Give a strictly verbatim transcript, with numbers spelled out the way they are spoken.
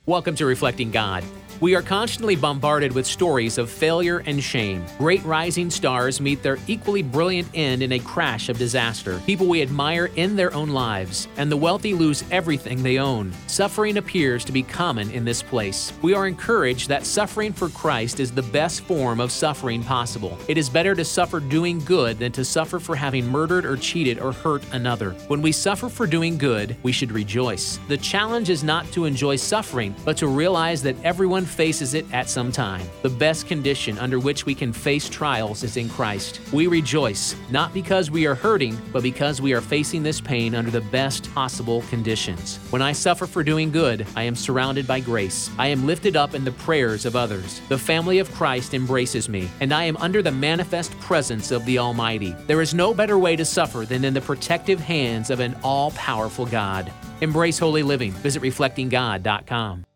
Welcome to Reflecting God. We are constantly bombarded with stories of failure and shame. Great rising stars meet their equally brilliant end in a crash of disaster. People we admire end their own lives, and the wealthy lose everything they own. Suffering appears to be common in this place. We are encouraged that suffering for Christ is the best form of suffering possible. It is better to suffer doing good than to suffer for having murdered or cheated or hurt another. When we suffer for doing good, we should rejoice. The challenge is not to enjoy suffering, but to realize that everyone faces it at some time. The best condition under which we can face trials is in Christ. We rejoice, not because we are hurting, but because we are facing this pain under the best possible conditions. When I suffer for doing good, I am surrounded by grace. I am lifted up in the prayers of others. The family of Christ embraces me, and I am under the manifest presence of the Almighty. There is no better way to suffer than in the protective hands of an all-powerful God. Embrace holy living. Visit reflecting god dot com.